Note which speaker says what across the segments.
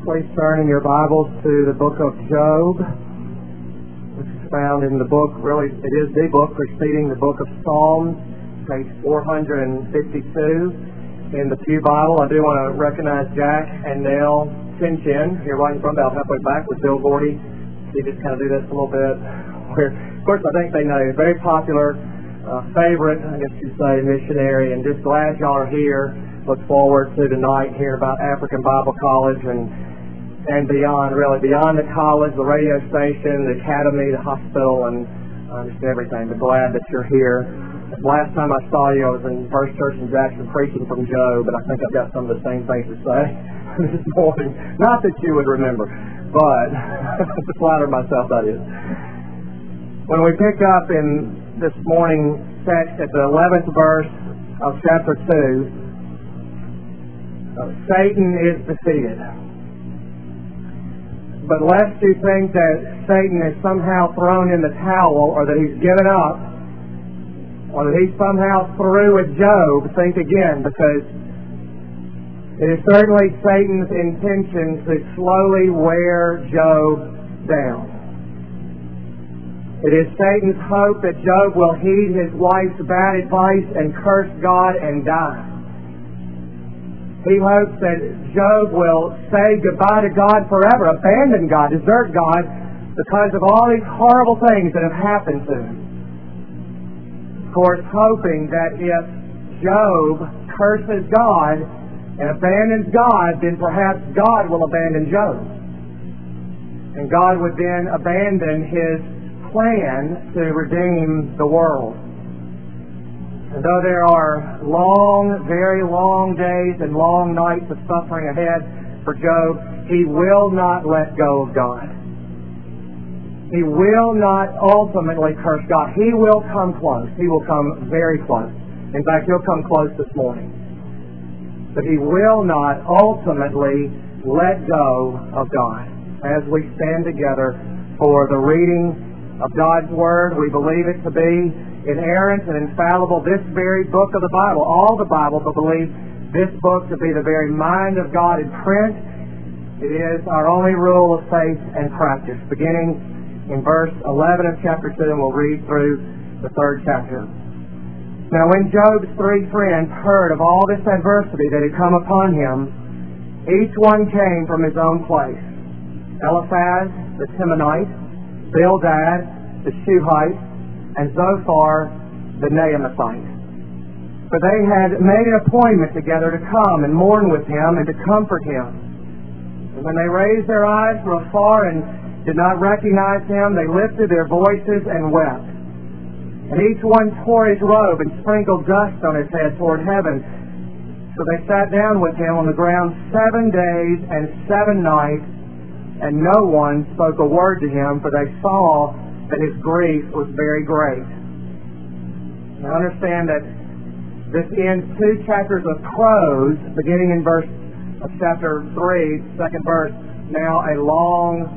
Speaker 1: Please turn in your Bibles to the book of Job, which is found in the book, really it is the book preceding the book of Psalms, page 452 in the Pew Bible. I do want to recognize Jack and Nell Chin here right in front, about halfway back with Bill Gordy. He just kind of do this a little bit. Of course, I think they know. Very popular, favorite, I guess you'd say, missionary, and just glad y'all are here. Look forward to tonight hearing about African Bible College and beyond, really, beyond the college, the radio station, the academy, the hospital, and just everything. But glad that you're here. Last time I saw you, I was in First Church in Jackson preaching from Job, and I think I've got some of the same things to say this morning. Not that you would remember, but to flatter myself, that is. When we pick up in this morning's text at the 11th verse of chapter 2, Satan is defeated. But lest you think that Satan is somehow thrown in the towel, or that he's given up, or that he's somehow through with Job, think again, because it is certainly Satan's intention to slowly wear Job down. It is Satan's hope that Job will heed his wife's bad advice and curse God and die. He hopes that Job will say goodbye to God forever, abandon God, desert God, because of all these horrible things that have happened to him. Of course, hoping that if Job curses God and abandons God, then perhaps God will abandon Job. And God would then abandon his plan to redeem the world. And though there are long, very long days and long nights of suffering ahead for Job, he will not let go of God. He will not ultimately curse God. He will come close. He will come very close. In fact, he'll come close this morning. But he will not ultimately let go of God. As we stand together for the reading of God's Word, we believe it to be inerrant and infallible, this very book of the Bible, all the Bible, but believe this book to be the very mind of God in print. It is our only rule of faith and practice. Beginning in verse 11 of chapter 2, and we'll read through the 3rd chapter. Now when Job's 3 friends heard of all this adversity that had come upon him, each one came from his own place. Eliphaz the Temanite, Bildad the Shuhite, and Zophar the Naamathite. For they had made an appointment together to come and mourn with him and to comfort him. And when they raised their eyes from afar and did not recognize him, they lifted their voices and wept. And each one tore his robe and sprinkled dust on his head toward heaven. So they sat down with him on the ground 7 days and 7 nights, and no one spoke a word to him, for they saw that his grief was very great. Now understand that this ends 2 chapters of prose, beginning in verse of chapter 3, 2nd verse, now a long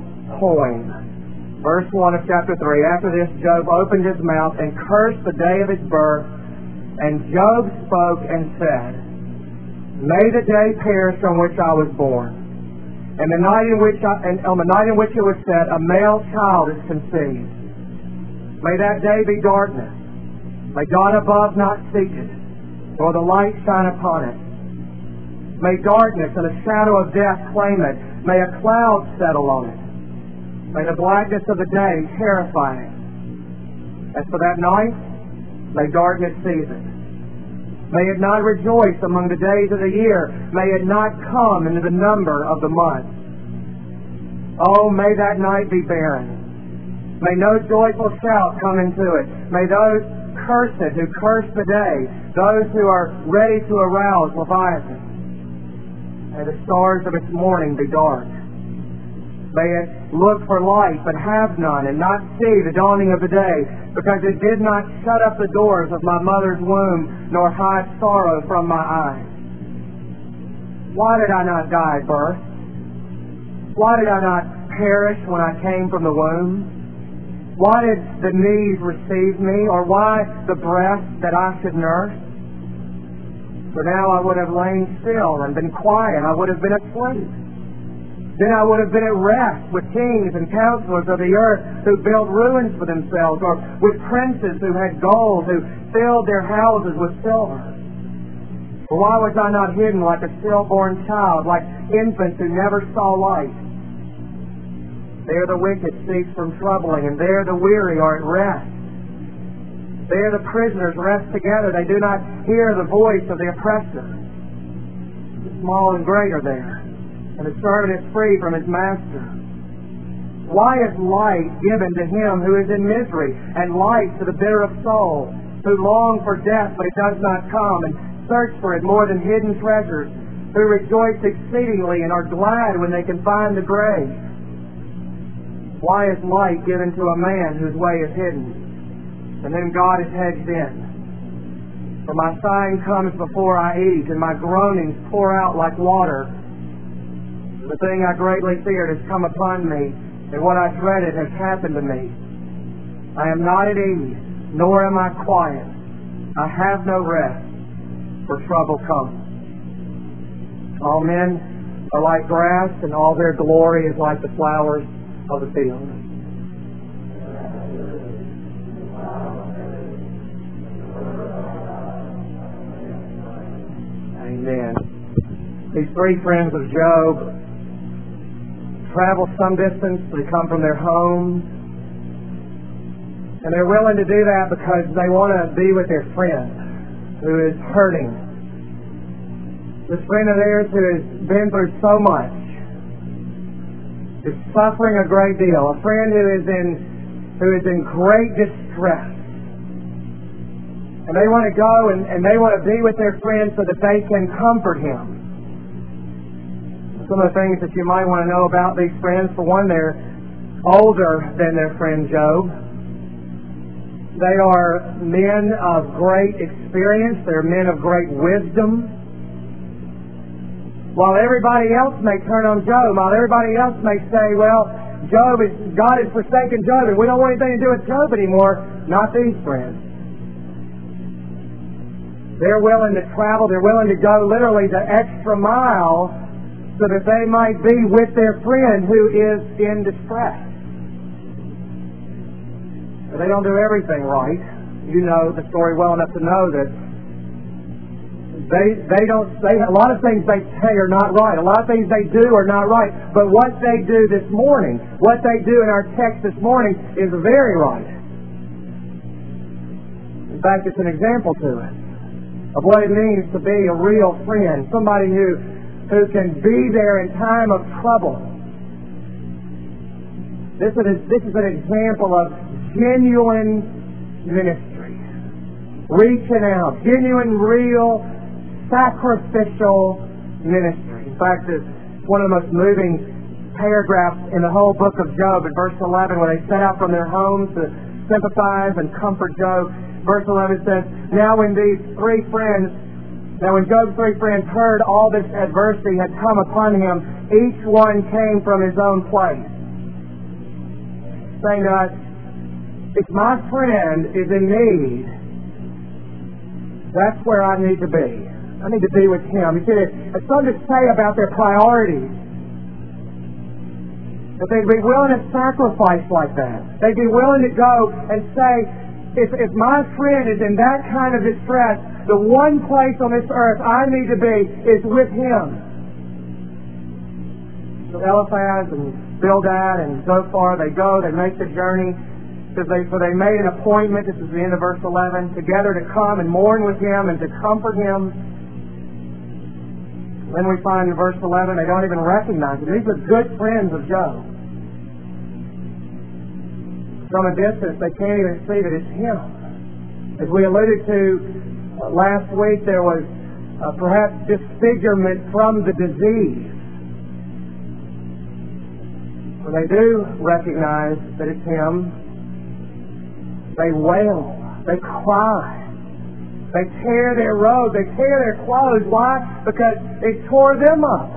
Speaker 1: poem. Verse 1 of chapter 3, after this Job opened his mouth and cursed the day of his birth, and Job spoke and said, May the day perish on which I was born, and the night in which on the night in which it was said, a male child is conceived. May that day be darkness. May God above not seek it, nor the light shine upon it. May darkness and the shadow of death claim it. May a cloud settle on it. May the blackness of the day terrify it. As for that night, may darkness seize it. May it not rejoice among the days of the year. May it not come into the number of the months. Oh, may that night be barren. May no joyful shout come into it. May those curse it who curse the day, those who are ready to arouse Leviathan. May the stars of its morning be dark. May it look for light, but have none, and not see the dawning of the day, because it did not shut up the doors of my mother's womb, nor hide sorrow from my eyes. Why did I not die at birth? Why did I not perish when I came from the womb? Why did the knees receive me, or why the breast that I should nurse? For now I would have lain still and been quiet. I would have been asleep. Then I would have been at rest with kings and counselors of the earth who built ruins for themselves, or with princes who had gold, who filled their houses with silver. For why was I not hidden like a stillborn child, like infants who never saw light? There the wicked cease from troubling, and there the weary are at rest. There the prisoners rest together. They do not hear the voice of the oppressor. The small and great are there, and the servant is free from his master. Why is light given to him who is in misery, and light to the bitter of soul, who long for death but it does not come, and search for it more than hidden treasures, who rejoice exceedingly and are glad when they can find the grave? Why is light given to a man whose way is hidden, and whom God has hedged in? For my sighing comes before I eat, and my groanings pour out like water. The thing I greatly feared has come upon me, and what I dreaded has happened to me. I am not at ease, nor am I quiet. I have no rest, for trouble comes. All men are like grass, and all their glory is like the flowers of the field. Amen. These three friends of Job travel some distance. They come from their homes, and they're willing to do that because they want to be with their friend who is hurting. This friend of theirs who has been through so much, is suffering a great deal. A friend who is in great distress. And they want to go and they want to be with their friend so that they can comfort him. Some of the things that you might want to know about these friends: for one, they're older than their friend Job. They are men of great experience. They're men of great wisdom. While everybody else may turn on Job, while everybody else may say, well, God has forsaken Job and we don't want anything to do with Job anymore, not these friends. They're willing to travel, they're willing to go literally the extra mile so that they might be with their friend who is in distress. But they don't do everything right. You know the story well enough to know that they don't say a lot of things they say are not right. A lot of things they do are not right. But what they do this morning, what they do in our text this morning, is very right. In fact, it's an example to us of what it means to be a real friend, somebody who can be there in time of trouble. This is an example of genuine ministry, reaching out, genuine, real, sacrificial ministry. In fact, it's one of the most moving paragraphs in the whole book of Job in verse 11, where they set out from their homes to sympathize and comfort Job. Verse 11 says, Now when Job's three friends heard all this adversity had come upon him, each one came from his own place, saying to us, if my friend is in need, that's where I need to be. I need to be with him. You see, it's something to say about their priorities. That they'd be willing to sacrifice like that. They'd be willing to go and say, if my friend is in that kind of distress, the one place on this earth I need to be is with him. So Eliphaz and Bildad and Zophar, they go, they make the journey. For they made an appointment, this is the end of verse 11, together to come and mourn with him and to comfort him. Then we find in verse 11, they don't even recognize him. These are good friends of Job. From a distance, they can't even see that it's him. As we alluded to last week, there was perhaps disfigurement from the disease. When they do recognize that it's him, they wail, they cry. They tear their robes, they tear their clothes. Why? Because it tore them up.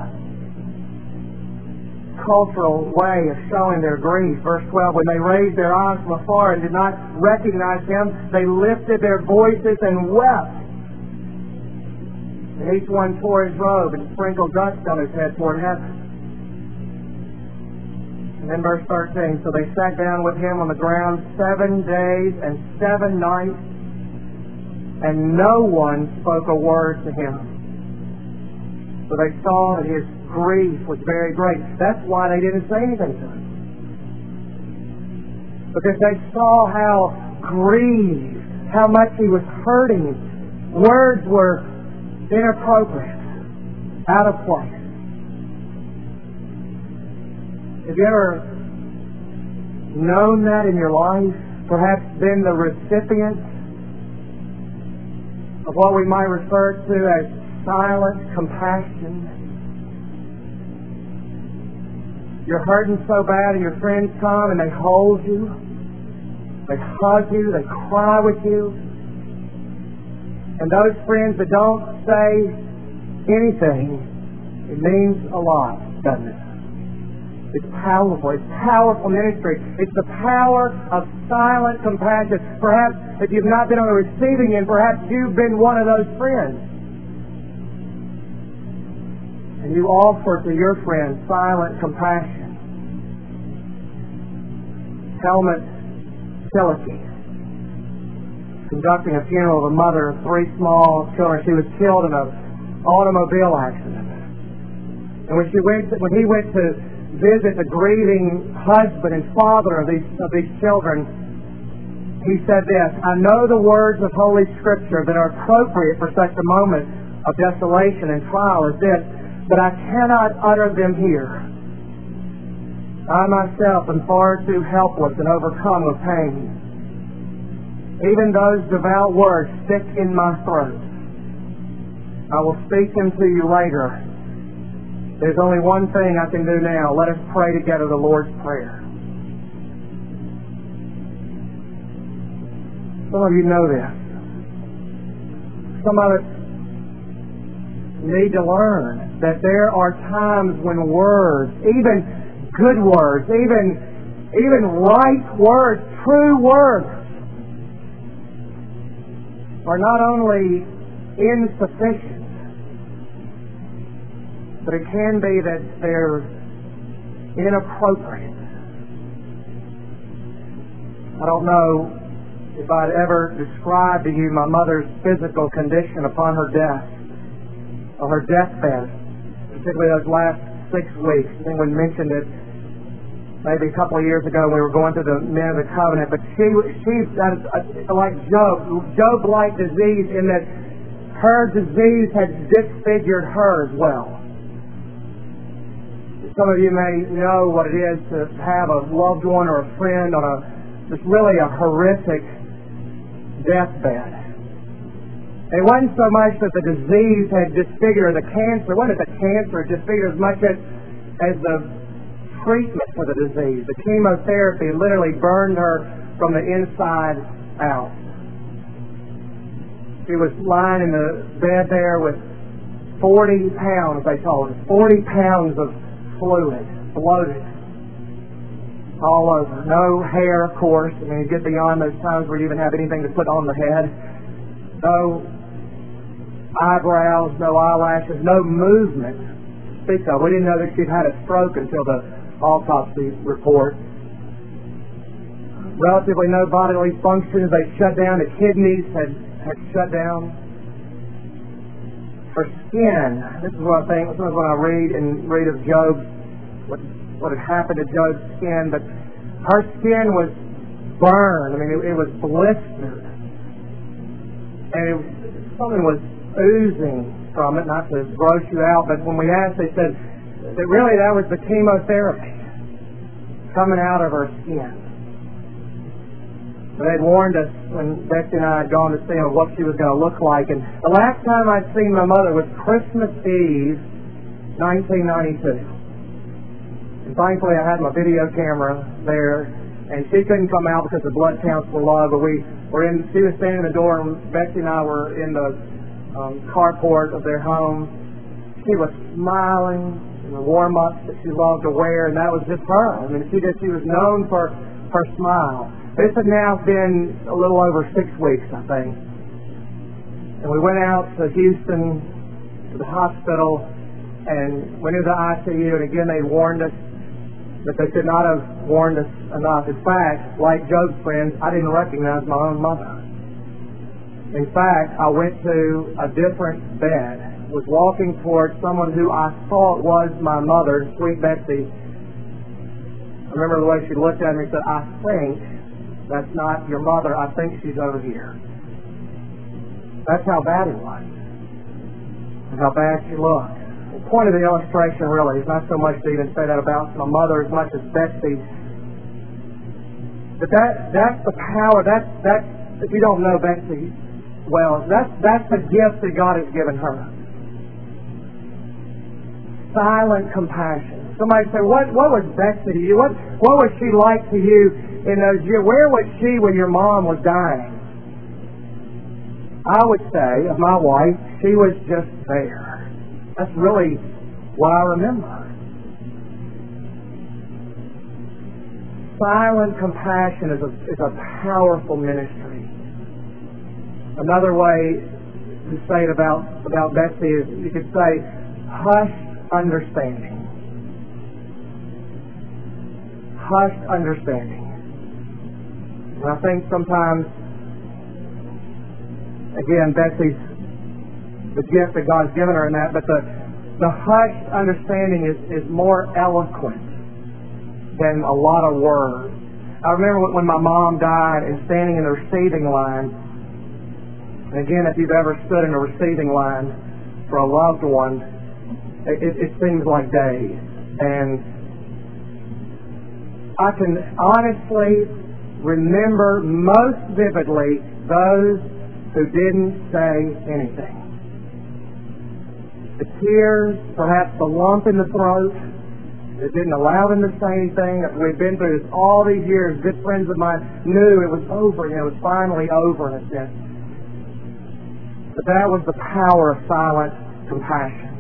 Speaker 1: Cultural way of showing their grief. Verse 12, when they raised their eyes from afar and did not recognize him, they lifted their voices and wept. And each one tore his robe and sprinkled dust on his head toward heaven. then verse 13, so they sat down with him on the ground 7 days and 7 nights, and no one spoke a word to him. So they saw that his grief was very great. That's why they didn't say anything to him. Because they saw how grieved, how much he was hurting. Words were inappropriate, out of place. Have you ever known that in your life? Perhaps been the recipient of what we might refer to as silent compassion. You're hurting so bad and your friends come and they hold you, they hug you, they cry with you. And those friends that don't say anything, it means a lot, doesn't it? It's powerful. It's powerful ministry. It's the power of silent compassion. Perhaps if you've not been on the receiving end, perhaps you've been one of those friends. And you offer to your friend silent compassion. Helmut Tillich, conducting a funeral of a mother of 3 small children. She was killed in an automobile accident. And when he went to visit the grieving husband and father of these children, he said this, I know the words of Holy Scripture that are appropriate for such a moment of desolation and trial as this, but I cannot utter them here. I myself am far too helpless and overcome with pain. Even those devout words stick in my throat. I will speak them to you later. There's only one thing I can do now. Let us pray together the Lord's Prayer. Some of you know this. Some of us need to learn that there are times when words, even good words, even right words, true words, are not only insufficient, but it can be that they're inappropriate. I don't know if I'd ever describe to you my mother's physical condition upon her death, or her deathbed, particularly those last 6 weeks. I think we mentioned it maybe a couple of years ago when we were going through the Men of the Covenant, but she's like Job. Job-like disease in that her disease had disfigured her as well. Some of you may know what it is to have a loved one or a friend on just really a horrific deathbed. It wasn't so much that the disease had disfigured the cancer. It wasn't the cancer disfigured as much as the treatment for the disease. The chemotherapy literally burned her from the inside out. She was lying in the bed there with 40 pounds, they told us. 40 pounds of fluid, bloated, all over. No hair, of course. I mean, you get beyond those times where you even have anything to put on the head. No eyebrows, no eyelashes, no movement to speak of. We didn't know that she'd had a stroke until the autopsy report. Relatively no bodily functions. They shut down. The kidneys had shut down. Her skin, this is what I think, sometimes when I read of Job, what had happened to Job's skin, but her skin was burned. I mean, it was blistered. And something was oozing from it, not to gross you out, but when we asked, they said that really that was the chemotherapy coming out of her skin. They had warned us when Betsy and I had gone to see her what she was going to look like. And the last time I'd seen my mother was Christmas Eve, 1992. And thankfully I had my video camera there, and she couldn't come out because the blood counts were low. But she was standing in the door, and Betsy and I were in the carport of their home. She was smiling in the warm-ups that she loved to wear, and that was just her. I mean, she was known for her smile. This had now been a little over 6 weeks, I think. And we went out to Houston, to the hospital, and went into the ICU, and again they warned us But they could not have warned us enough. In fact, like Job's friends, I didn't recognize my own mother. In fact, I went to a different bed, was walking towards someone who I thought was my mother, sweet Betsy. I remember the way she looked at me and said, I think that's not your mother. I think she's over here. That's how bad it was. And how bad she looked. The point of the illustration really is not so much to even say that about my mother as much as Betsy. But that's the power. That's if you don't know Betsy well, that's the gift that God has given her. Silent compassion. Somebody say, what was Betsy to you? What was she like to you in those years? Where was she when your mom was dying? I would say of my wife, she was just there. That's really what I remember. Silent compassion is a powerful ministry. Another way to say it about Betsy is you could say hushed understanding. Hushed understanding. And I think sometimes, again, Betsy's the gift that God's given her in that, but the hushed understanding is more eloquent than a lot of words. I remember when my mom died and standing in the receiving line. And again, if you've ever stood in a receiving line for a loved one, it seems like days. And I can honestly remember most vividly those who didn't say anything. The tears, perhaps the lump in the throat, that didn't allow them to say anything. We've been through this all these years. Good friends of mine knew it was over. It was finally over in a sense. But that was the power of silent compassion.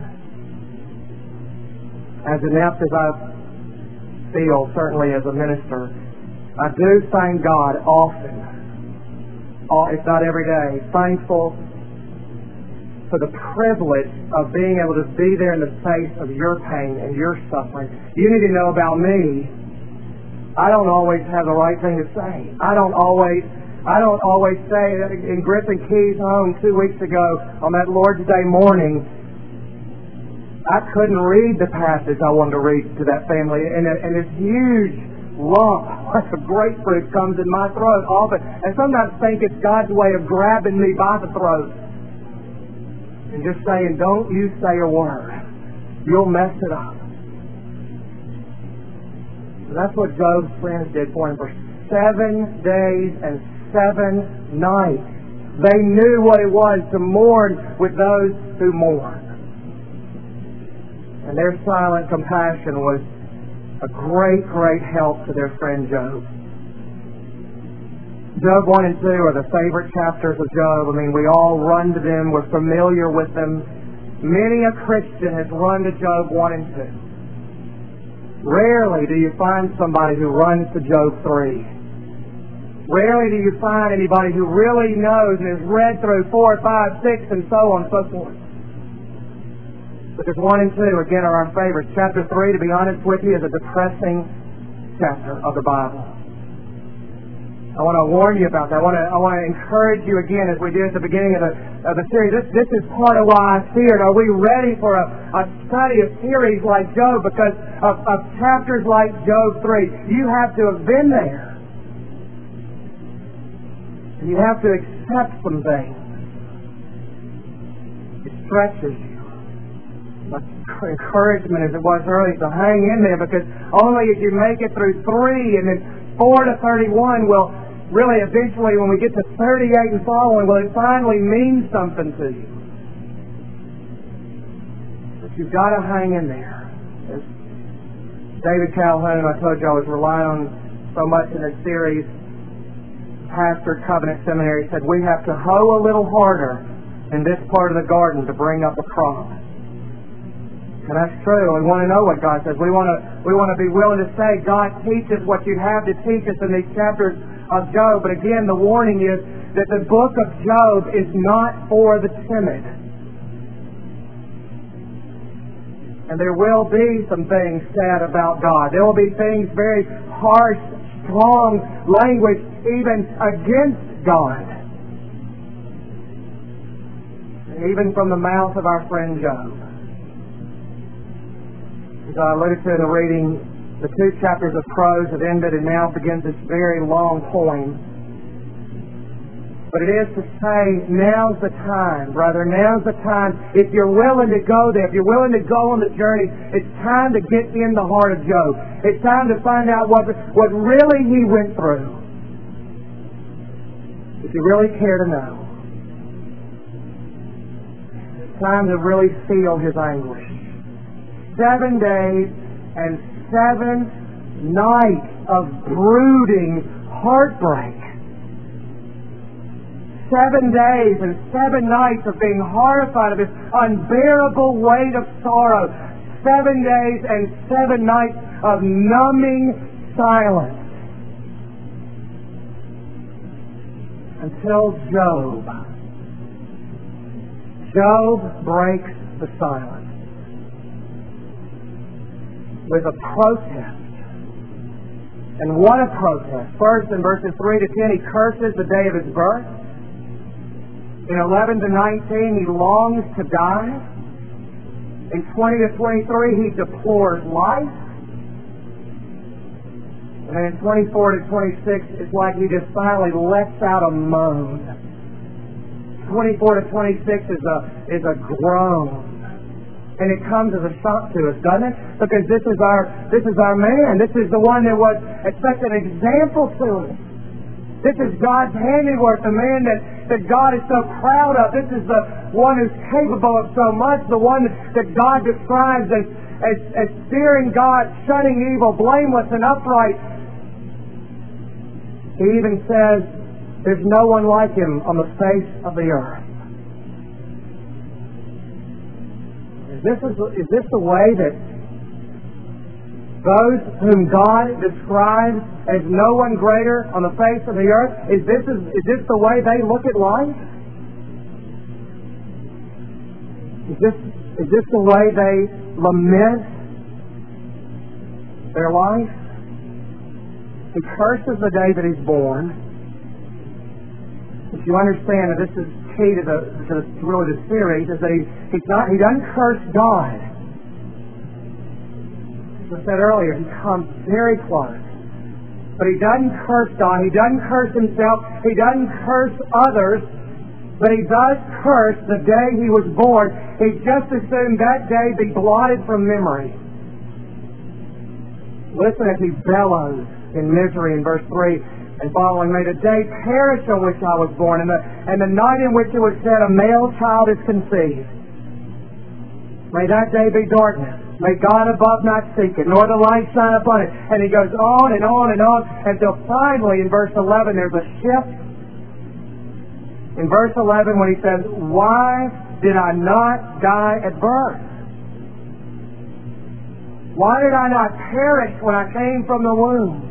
Speaker 1: As inept as I feel, certainly as a minister, I do thank God often, if not every day, thankful for the privilege of being able to be there in the face of your pain and your suffering. You need to know about me. I don't always have the right thing to say. I don't always say, in Griffin Key's home 2 weeks ago on that Lord's Day morning, I couldn't read the passage I wanted to read to that family, and this huge lump, like a grapefruit, comes in my throat often. And sometimes think it's God's way of grabbing me by the throat and just saying, don't you say a word. You'll mess it up. So that's what Job's friends did for him for 7 days and 7 nights. They knew what it was to mourn with those who mourn. And their silent compassion was a great, great help to their friend Job. Job 1 and 2 are the favorite chapters of Job. I mean, we all run to them. We're familiar with them. Many a Christian has run to Job 1 and 2. Rarely do you find somebody who runs to Job 3. Rarely do you find anybody who really knows and has read through 4, 5, 6, and so on and so forth. But there's 1 and 2, again, are our favorites. Chapter 3, to be honest with you, is a depressing chapter of the Bible. I want to warn you about that. I want to encourage you again, as we did at the beginning of the series. This is part of why I feared. Are we ready for a study, a series like Job? Because of chapters like Job 3, you have to have been there. And you have to accept some things. It stretches you. Much encouragement as it was earlier to hang in there, because only if you make it through 3 and then 4 to 31 will really eventually, when we get to 38 and following, will it finally mean something to you. But you've got to hang in there. As David Calhoun, I told you I was relying on so much in this series, pastor at Covenant Seminary, said we have to hoe a little harder in this part of the garden to bring up a crop. And that's true. We want to know what God says. We want to be willing to say, God, teach us what you have to teach us in these chapters of Job. But again, the warning is that the book of Job is not for the timid. And there will be some things said about God. There will be things, very harsh, strong language, even against God. Even from the mouth of our friend Job. As I alluded to in the reading, the 2 chapters of prose have ended, and now begins this very long poem. But it is to say, now's the time, brother, now's the time. If you're willing to go there, if you're willing to go on the journey, it's time to get in the heart of Job. It's time to find out what really he went through. If you really care to know. It's time to really feel his anguish. 7 days and 7 nights of brooding heartbreak. 7 days and 7 nights of being horrified of this unbearable weight of sorrow. 7 days and 7 nights of numbing silence. Until Job breaks the silence with a protest. And what a protest. First, in verses 3 to 10, he curses the day of his birth. In 11 to 19, he longs to die. In 20 to 23, he deplores life. And then in 24 to 26, it's like he just finally lets out a moan. 24 to 26 is a groan. And it comes as a shock to us, doesn't it? Because this is our man. This is the one that was such an example to us. This is God's handiwork, the man that God is so proud of. This is the one who's capable of so much, the one that God describes as fearing God, shunning evil, blameless and upright. He even says, there's no one like him on the face of the earth. Is this the way that those whom God describes as no one greater on the face of the earth, is this the way they look at life? Is this the way they lament their life? He curses the day that he's born. If you understand that this is key to the series, is that he doesn't curse God. As I said earlier, he comes very close. But he doesn't curse God. He doesn't curse himself. He doesn't curse others. But he does curse the day he was born. He just assumed that day be blotted from memory. Listen as he bellows in misery in verse 3. And following, may the day perish on which I was born, and the night in which it was said, a male child is conceived. May that day be darkness. May God above not seek it, nor the light shine upon it. And he goes on and on and on, until finally in verse 11 there's a shift. In verse 11 when he says, why did I not die at birth? Why did I not perish when I came from the womb?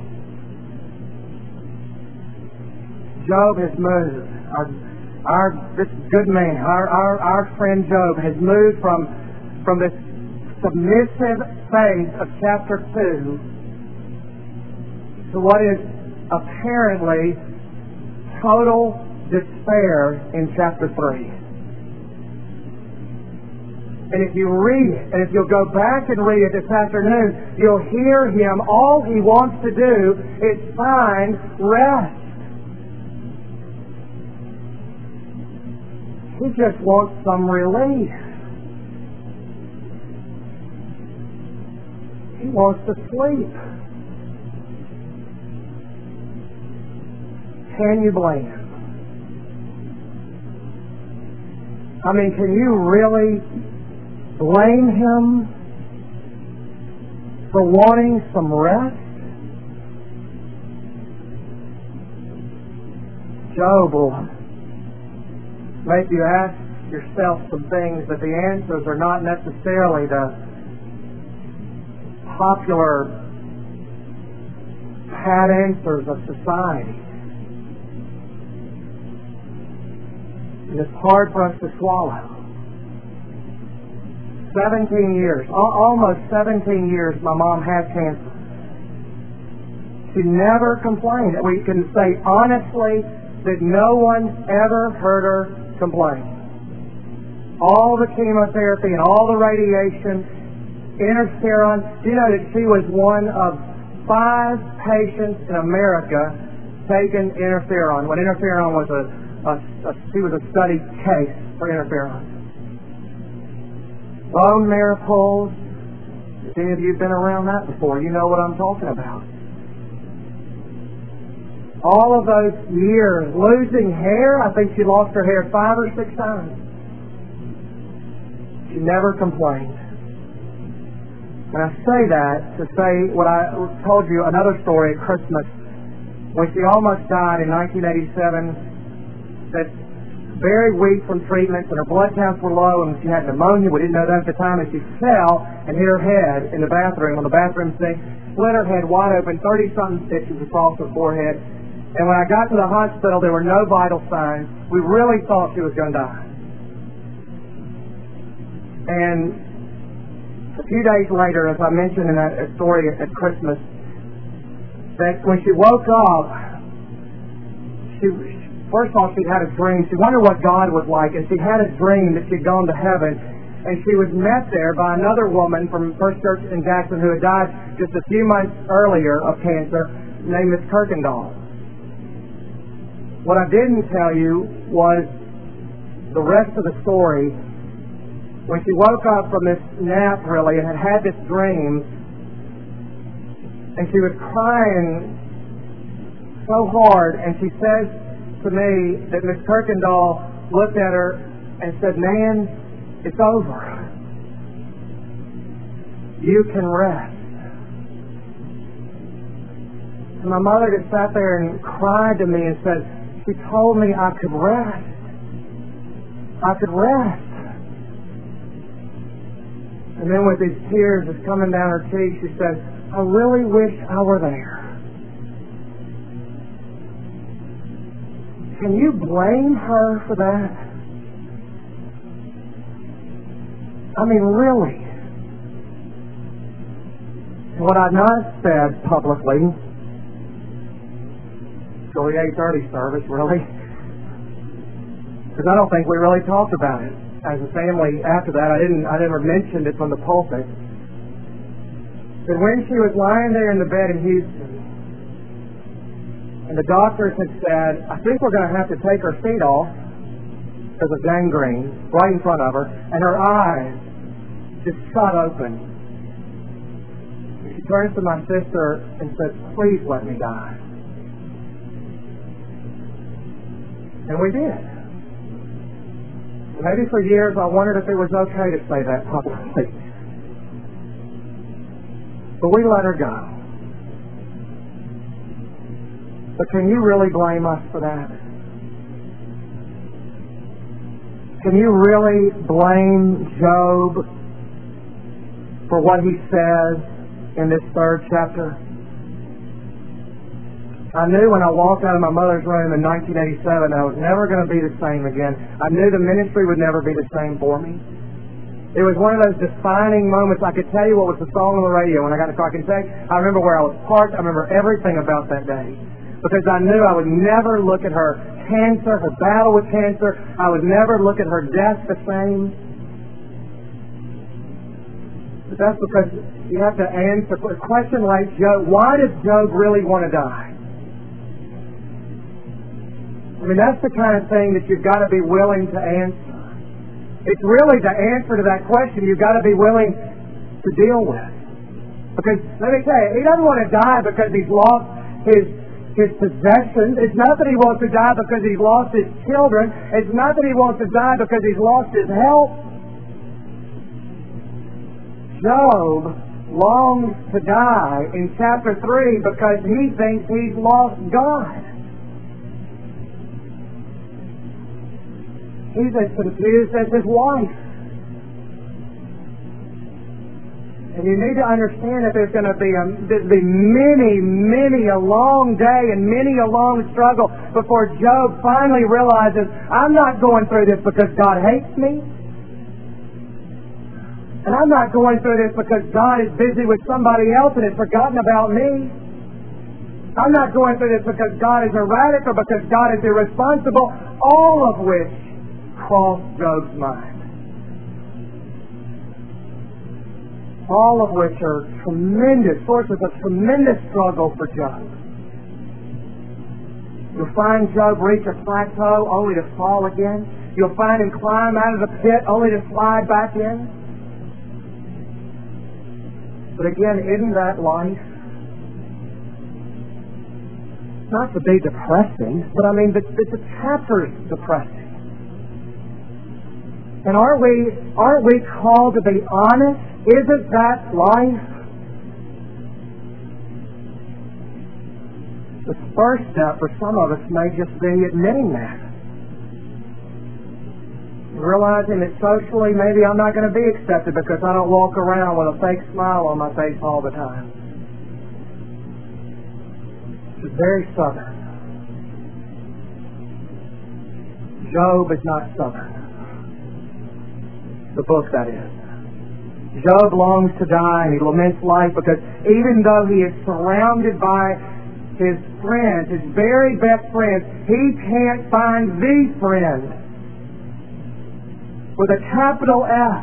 Speaker 1: Job has moved. This good man, our friend Job, has moved from this submissive phase of chapter 2 to what is apparently total despair in chapter 3. And if you read it, and if you'll go back and read it this afternoon, you'll hear him. All he wants to do is find rest. He just wants some relief. He wants to sleep. Can you blame him? I mean, can you really blame him for wanting some rest? Job will make you ask yourself some things, but the answers are not necessarily the popular pat answers of society. And it's hard for us to swallow. 17 years, almost 17 years, my mom had cancer. She never complained. We can say honestly that no one ever heard her complain. All the chemotherapy and all the radiation, interferon. Do you know that she was one of 5 patients in America taking interferon, when interferon was she was a studied case for interferon. Bone marrow pulls. If any of you have been around that before, you know what I'm talking about. All of those years, losing hair, I think she lost her hair 5 or 6 times. She never complained. And I say that to say what I told you, another story at Christmas, when she almost died in 1987, that very weak from treatments and her blood counts were low and she had pneumonia. We didn't know that at the time, and she fell and hit her head in the bathroom, on the bathroom sink, split her head wide open, 30-something stitches across her forehead. And when I got to the hospital, there were no vital signs. We really thought she was going to die. And a few days later, as I mentioned in that story at Christmas, that when she woke up, first of all, she'd had a dream. She wondered what God was like, and she had a dream that she'd gone to heaven. And she was met there by another woman from First Church in Jackson who had died just a few months earlier of cancer, named Miss Kirkendall. What I didn't tell you was the rest of the story. When she woke up from this nap, really, and had this dream, and she was crying so hard, and she says to me that Miss Kirkendall looked at her and said, "Nan, it's over. You can rest." And my mother just sat there and cried to me and said, "She told me I could rest. I could rest." And then with these tears just coming down her cheeks, she said, "I really wish I were there." Can you blame her for that? I mean, really. What I've not said publicly, till the 8:30 service, really, because I don't think we really talked about it as a family after that. I never mentioned it from the pulpit. But when she was lying there in the bed in Houston, and the doctors had said, "I think we're going to have to take her feet off because of gangrene," right in front of her, and her eyes just shot open. She turns to my sister and said, "Please let me die." And we did. Maybe for years I wondered if it was okay to say that publicly. But we let her go. But can you really blame us for that? Can you really blame Job for what he says in this 3rd chapter? I knew when I walked out of my mother's room in 1987 I was never going to be the same again. I knew the ministry would never be the same for me. It was one of those defining moments. I could tell you what was the song on the radio when I got to car. I can tell you, I remember where I was parked. I remember everything about that day. Because I knew I would never look at her cancer, her battle with cancer. I would never look at her death the same. But that's because you have to answer a question like Job. Why does Job really want to die? I mean, that's the kind of thing that you've got to be willing to answer. It's really the answer to that question you've got to be willing to deal with. Because, let me tell you, he doesn't want to die because he's lost his possessions. It's not that he wants to die because he's lost his children. It's not that he wants to die because he's lost his health. Job longs to die in chapter 3 because he thinks he's lost God. He's as confused as his wife. And you need to understand that there's going to be many a long day and many a long struggle before Job finally realizes, I'm not going through this because God hates me. And I'm not going through this because God is busy with somebody else and has forgotten about me. I'm not going through this because God is erratic or because God is irresponsible, all of which crossed Job's mind. All of which are tremendous sources of tremendous struggle for Job. You'll find Job reach a plateau only to fall again. You'll find him climb out of the pit only to slide back in. But again, isn't that life? Not to be depressing, but I mean, the chapter's depressing. And aren't we called to be honest? Isn't that life? The first step for some of us may just be admitting that. Realizing that socially maybe I'm not going to be accepted because I don't walk around with a fake smile on my face all the time. It's very southern. Job is not southern. The book, that is. Job longs to die and he laments life because even though he is surrounded by his friends, his very best friends, he can't find the friend with a capital F.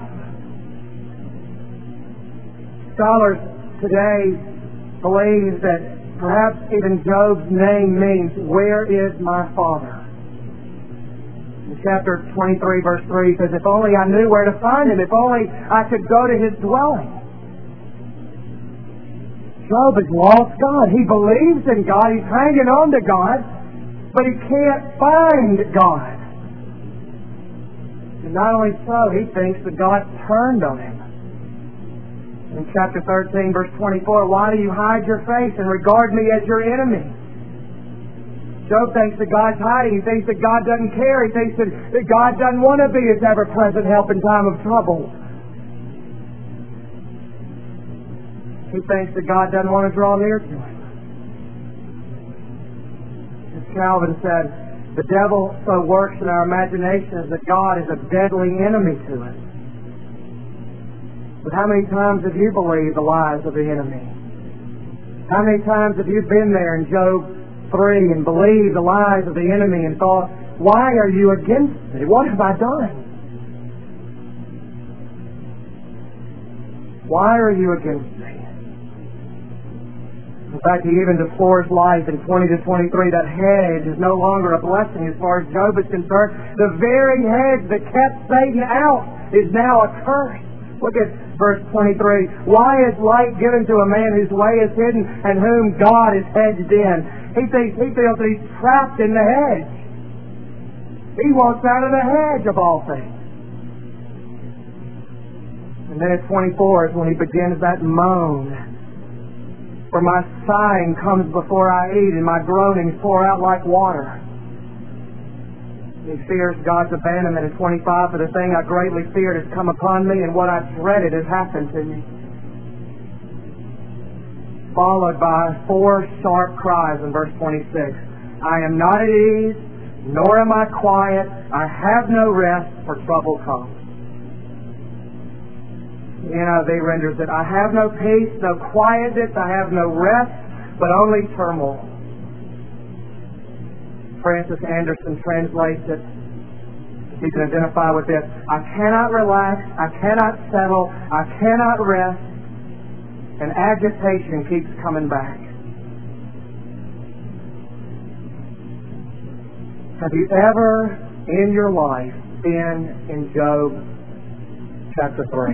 Speaker 1: Scholars today believe that perhaps even Job's name means, "Where is my father?" In chapter 23, verse 3, he says, "If only I knew where to find him, if only I could go to his dwelling." Job has lost God. He believes in God. He's hanging on to God, but he can't find God. And not only so, he thinks that God turned on him. In chapter 13, verse 24, "Why do you hide your face and regard me as your enemy?" Job thinks that God's hiding. He thinks that God doesn't care. He thinks that God doesn't want to be his ever-present help in time of trouble. He thinks that God doesn't want to draw near to him. As Calvin said, the devil so works in our imaginations that God is a deadly enemy to us. But how many times have you believed the lies of the enemy? How many times have you been there in Job 3 and believed the lies of the enemy and thought, "Why are you against me? What have I done? Why are you against me?" In fact, he even deplores life in 20 to 23. That hedge is no longer a blessing as far as Job is concerned. The very hedge that kept Satan out is now a curse. Look at verse 23. "Why is light given to a man whose way is hidden and whom God is hedged in?" He feels that he's trapped in the hedge. He wants out of the hedge of all things. And then at 24 is when he begins that moan. "For my sighing comes before I eat, and my groanings pour out like water." He fears God's abandonment in 25. "For the thing I greatly feared has come upon me, and what I dreaded has happened to me." Followed by 4 sharp cries in verse 26. "I am not at ease, nor am I quiet. I have no rest, for trouble comes." The NIV renders it, "I have no peace, no quietness, I have no rest, but only turmoil." Francis Anderson translates it. You can identify with this. "I cannot relax, I cannot settle, I cannot rest, and agitation keeps coming back." Have you ever in your life been in Job chapter 3?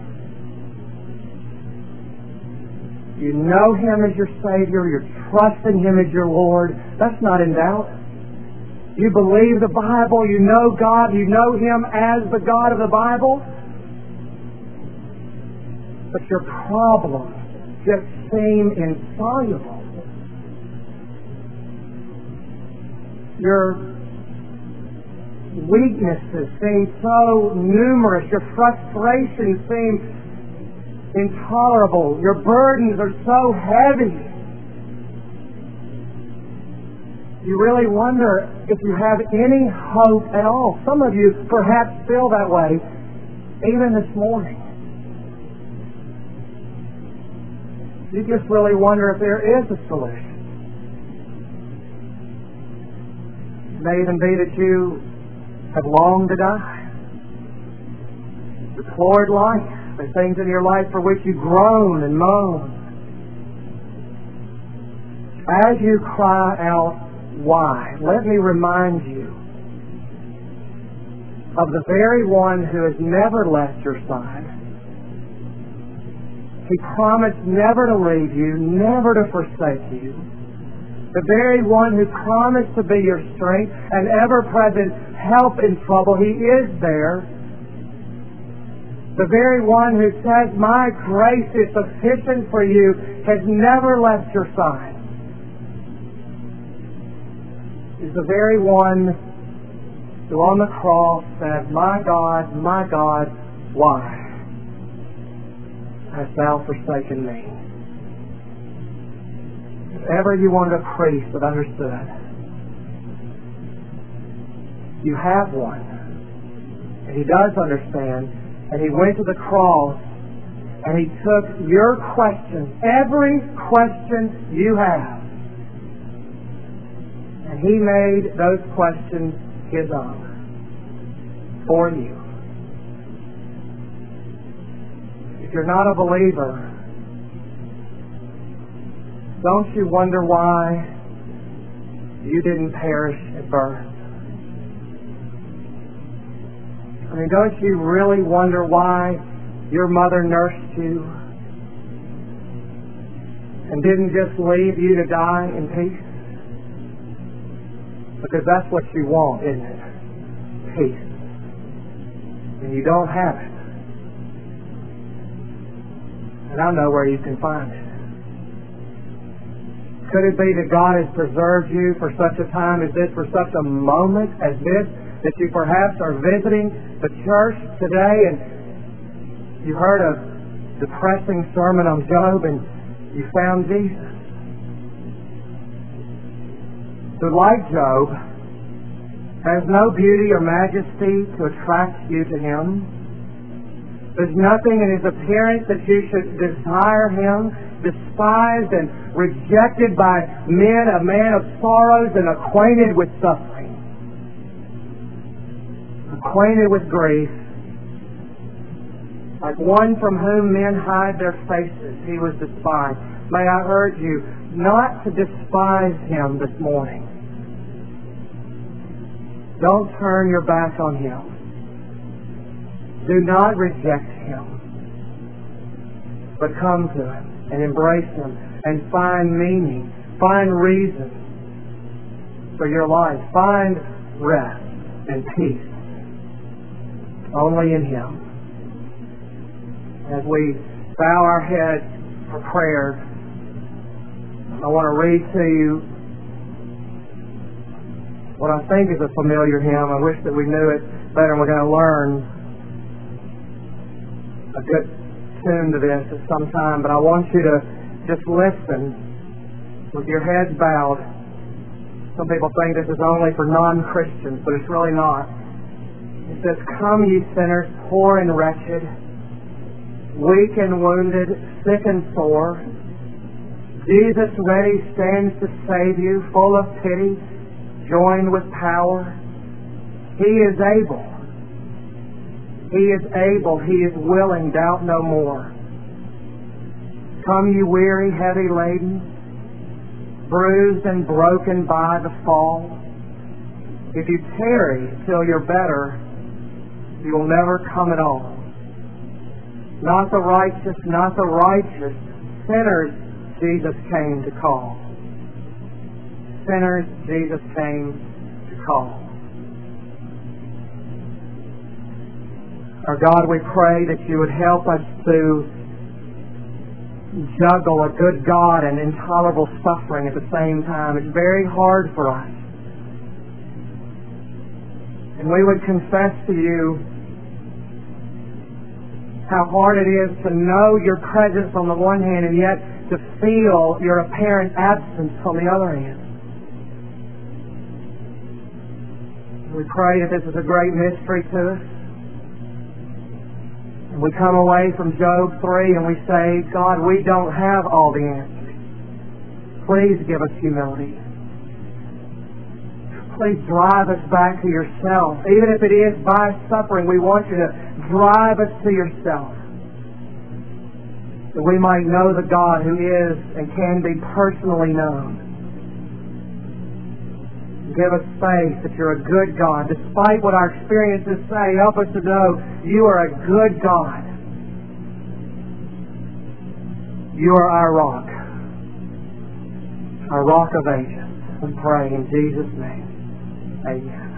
Speaker 1: You know Him as your Savior. You're trusting Him as your Lord. That's not in doubt. You believe the Bible. You know God. You know Him as the God of the Bible. But your problems just seem insoluble. Your weaknesses seem so numerous. Your frustrations seem intolerable. Your burdens are so heavy. You really wonder if you have any hope at all. Some of you perhaps feel that way even this morning. You just really wonder if there is a solution. It may even be that you have longed to die, deplored life. There are things in your life for which you groan and moan. As you cry out, why? Let me remind you of the very one who has never left your side. He promised never to leave you, never to forsake you. The very one who promised to be your strength and ever-present help in trouble. He is there. The very one who says, my grace is sufficient for you, has never left your side. Is the very one who on the cross said, my God, why hast thou forsaken me? If ever you wanted a priest that understood, you have one. And he does understand. And he went to the cross and he took your questions, every question you have, and he made those questions his own for you. If you're not a believer, don't you wonder why you didn't perish at birth? I mean, don't you really wonder why your mother nursed you and didn't just leave you to die in peace? Because that's what you want, isn't it? Peace. And you don't have it. And I know where you can find it. Could it be that God has preserved you for such a time as this, for such a moment as this, that you perhaps are visiting the church today and you heard a depressing sermon on Job and you found Jesus, who, like Job, has no beauty or majesty to attract you to him. There's nothing in his appearance that you should desire him, despised and rejected by men, a man of sorrows and acquainted with suffering, acquainted with grief, like one from whom men hide their faces. He was despised. May I urge you not to despise him this morning. Don't turn your back on him. Do not reject him, but come to him and embrace him and find meaning, find reason for your life, find rest and peace only in him. As we bow our heads for prayer, I want to read to you what I think is a familiar hymn. I wish that we knew it better, and we're going to learn a good tune to this at some time, but I want you to just listen with your heads bowed. Some people think this is only for non-Christians, but it's really not. It says, "Come ye sinners, poor and wretched, weak and wounded, sick and sore. Jesus ready stands to save you, full of pity, joined with power. He is able. He is able. He is willing. Doubt no more. Come ye weary, heavy laden, bruised and broken by the fall. If you tarry till you're better, you will never come at all. Not the righteous, sinners Jesus came to call. Sinners Jesus came to call." Our God, we pray that you would help us to juggle a good God and intolerable suffering at the same time. It's very hard for us. And we would confess to you how hard it is to know your presence on the one hand and yet to feel your apparent absence on the other hand. We pray that this is a great mystery to us. We come away from Job 3 and we say, God, we don't have all the answers. Please give us humility. Please drive us back to yourself. Even if it is by suffering, we want you to drive us to yourself. That we might know the God who is and can be personally known. Give us faith that you're a good God. Despite what our experiences say, help us to know you are a good God. You are our rock of ages. We pray in Jesus' name. Amen.